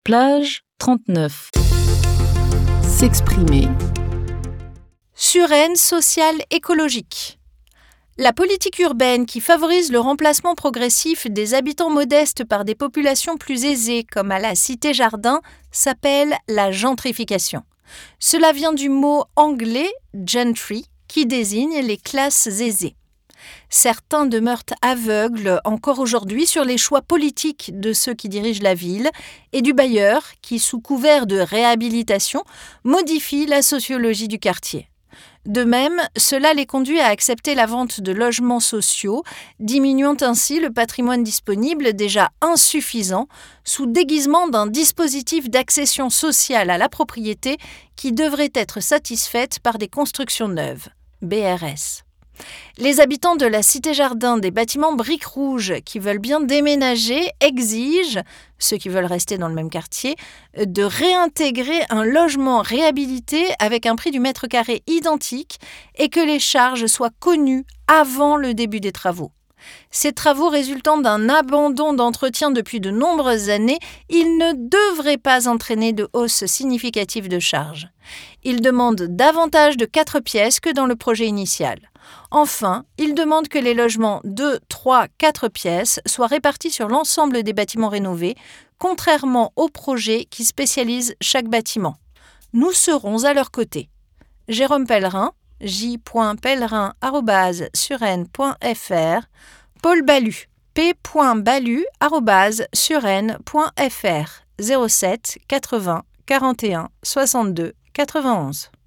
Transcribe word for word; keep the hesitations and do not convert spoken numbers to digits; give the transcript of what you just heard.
Plage trente-neuf. S'exprimer. Suresnes sociale écologique. La politique urbaine qui favorise le remplacement progressif des habitants modestes par des populations plus aisées, comme à la Cité-Jardin, s'appelle la gentrification. Cela vient du mot anglais « gentry » qui désigne les classes aisées. Certains demeurent aveugles encore aujourd'hui sur les choix politiques de ceux qui dirigent la ville et du bailleur qui, sous couvert de réhabilitation, modifie la sociologie du quartier. De même, cela les conduit à accepter la vente de logements sociaux, diminuant ainsi le patrimoine disponible déjà insuffisant sous déguisement d'un dispositif d'accession sociale à la propriété qui devrait être satisfaite par des constructions neuves, B R S. Les habitants de la Cité-Jardin des bâtiments briques rouges qui veulent bien déménager exigent, ceux qui veulent rester dans le même quartier, de réintégrer un logement réhabilité avec un prix du mètre carré identique et que les charges soient connues avant le début des travaux. Ces travaux résultant d'un abandon d'entretien depuis de nombreuses années, ils ne devraient pas entraîner de hausse significative de charges. Ils demandent davantage de quatre pièces que dans le projet initial. Enfin, ils demandent que les logements deux, trois, quatre pièces soient répartis sur l'ensemble des bâtiments rénovés, contrairement au projet qui spécialise chaque bâtiment. Nous serons à leur côté. Jérôme Pellerin, j point pellerin arobase suresnes point f r, Paul Ballu, p point ballu arobase suresnes point f r, zéro sept quatre-vingts quarante et un soixante-deux quatre-vingt-onze.